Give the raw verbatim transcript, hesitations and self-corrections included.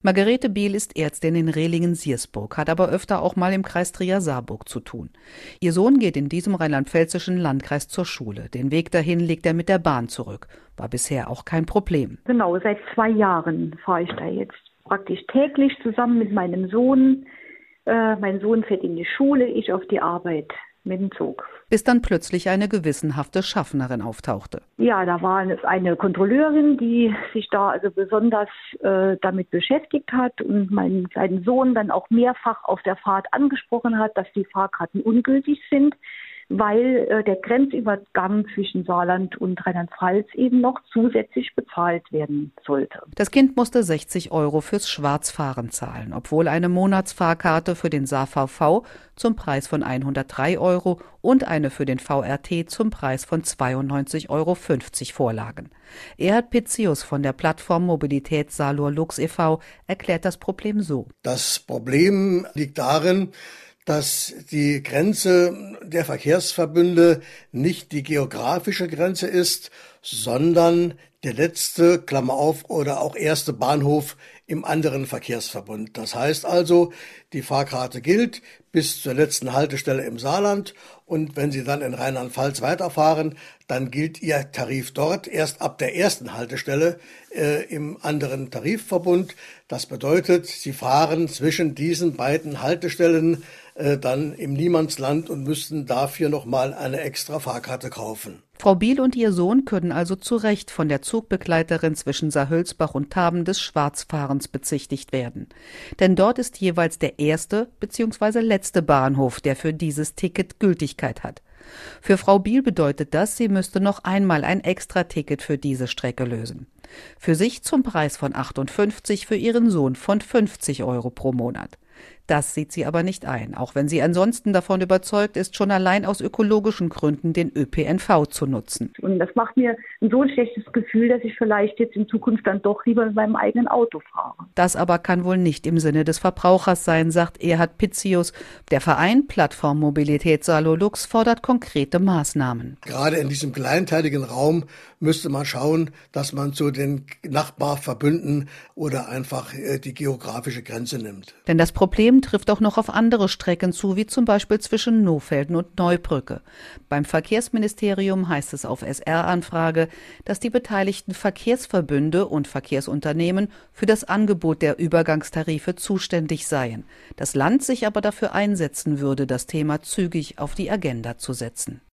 Margarete Biel ist Ärztin in Rehlingen-Siersburg, hat aber öfter auch mal im Kreis Trier-Saarburg zu tun. Ihr Sohn geht in diesem rheinland-pfälzischen Landkreis zur Schule. Den Weg dahin legt er mit der Bahn zurück. War bisher auch kein Problem. Genau, seit zwei Jahren fahre ich da jetzt praktisch täglich zusammen mit meinem Sohn. Äh, mein Sohn fährt in die Schule, ich auf die Arbeit mit dem Zug. Bis dann plötzlich eine gewissenhafte Schaffnerin auftauchte. Ja, da war eine Kontrolleurin, die sich da also besonders äh, damit beschäftigt hat und meinen kleinen Sohn dann auch mehrfach auf der Fahrt angesprochen hat, dass die Fahrkarten ungültig sind, weil äh, der Grenzübergang zwischen Saarland und Rheinland-Pfalz eben noch zusätzlich bezahlt werden sollte. Das Kind musste sechzig Euro fürs Schwarzfahren zahlen, obwohl eine Monatsfahrkarte für den SaarVV zum Preis von hundertdrei Euro und eine für den V R T zum Preis von zweiundneunzig Euro fünfzig vorlagen. Erhard Pitzius von der Plattform Mobilität Salur Lux e V erklärt das Problem so. Das Problem liegt darin, dass die Grenze der Verkehrsverbünde nicht die geografische Grenze ist, sondern der letzte, Klammer auf, oder auch erste Bahnhof im anderen Verkehrsverbund. Das heißt also, die Fahrkarte gilt bis zur letzten Haltestelle im Saarland und wenn Sie dann in Rheinland-Pfalz weiterfahren, dann gilt Ihr Tarif dort erst ab der ersten Haltestelle äh, im anderen Tarifverbund. Das bedeutet, Sie fahren zwischen diesen beiden Haltestellen äh, dann im Niemandsland und müssten dafür nochmal eine extra Fahrkarte kaufen. Frau Biel und ihr Sohn können also zu Recht von der Zugbegleiterin zwischen Saarhülsbach und Taben des Schwarzfahrens bezichtigt werden. Denn dort ist jeweils der erste bzw. letzte Bahnhof, der für dieses Ticket Gültigkeit hat. Für Frau Biel bedeutet das, sie müsste noch einmal ein Extra-Ticket für diese Strecke lösen. Für sich zum Preis von achtundfünfzig, für ihren Sohn von fünfzig Euro pro Monat. Das sieht sie aber nicht ein, auch wenn sie ansonsten davon überzeugt ist, schon allein aus ökologischen Gründen den Ö P N V zu nutzen. Und das macht mir so ein schlechtes Gefühl, dass ich vielleicht jetzt in Zukunft dann doch lieber mit meinem eigenen Auto fahre. Das aber kann wohl nicht im Sinne des Verbrauchers sein, sagt Erhard Pitzius. Der Verein Plattform Mobilität Salur Lux fordert konkrete Maßnahmen. Gerade in diesem kleinteiligen Raum müsste man schauen, dass man zu den Nachbarverbünden oder einfach die geografische Grenze nimmt. Denn das Problem trifft auch noch auf andere Strecken zu, wie zum Beispiel zwischen Nohfelden und Neubrücke. Beim Verkehrsministerium heißt es auf S R-Anfrage, dass die beteiligten Verkehrsverbünde und Verkehrsunternehmen für das Angebot der Übergangstarife zuständig seien. Das Land sich aber dafür einsetzen würde, das Thema zügig auf die Agenda zu setzen.